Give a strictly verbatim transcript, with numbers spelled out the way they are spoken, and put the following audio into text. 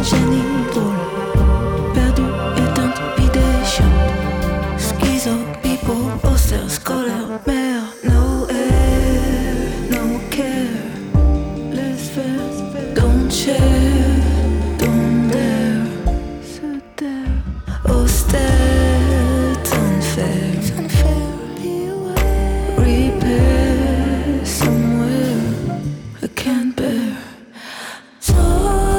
génie drôle, perdu, éteinte, idée chiante. Schizo, pipo, poster, scolaire, merde.